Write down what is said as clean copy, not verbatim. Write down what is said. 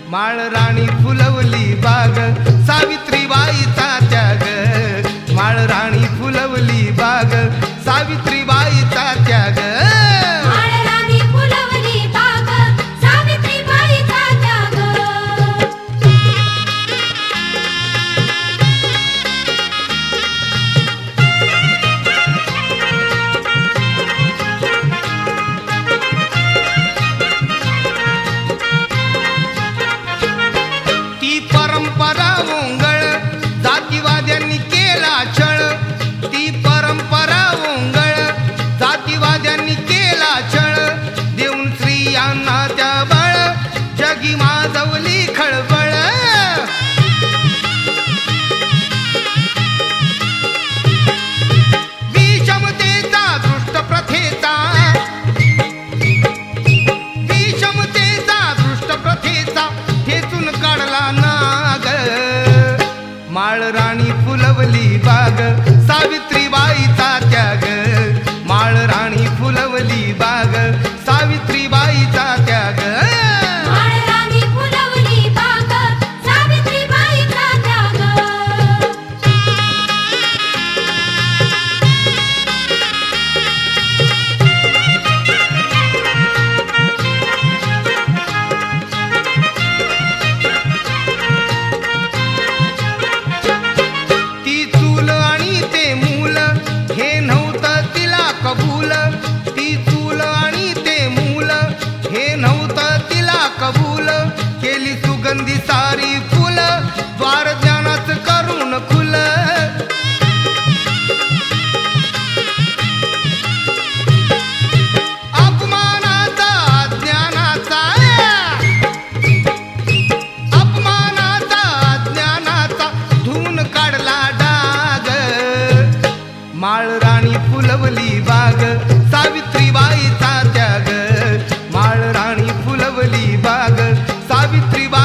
माळ राणी फुलवली बाग सावित्रीबाईचा त्याग माळ राणी फुलवली बाग सावित्रीबाईचा त्याग परंपरा ओंगळ जातीवाद्यांनी केला छळ ती परंपरा ओंगळ जातीवाद्यांनी केला छळ देऊन स्त्रियांना त्या बळ जगी माजवली खळबळ विषमतेचा दृष्ट प्रथेचा ठेचून काढला नाग माळ राणी फुलवली बाग सावित्रीबाईचा त्याग माळ राणी फुलवली बाग सावित्रीबाईचा त्याग कबूल ती चूल आणि ते मूल हे नव्हतं तिला कबूल केली सुगंधी सारी फुल द्वार ज्ञानाच करून खुल अपमानाचा अज्ञानाचा धुवून काढला डाग माळ राणी फुलवली बाग सावित्रीबाईचा त्याग माळ राणी फुलवली बाग सावित्रीबाई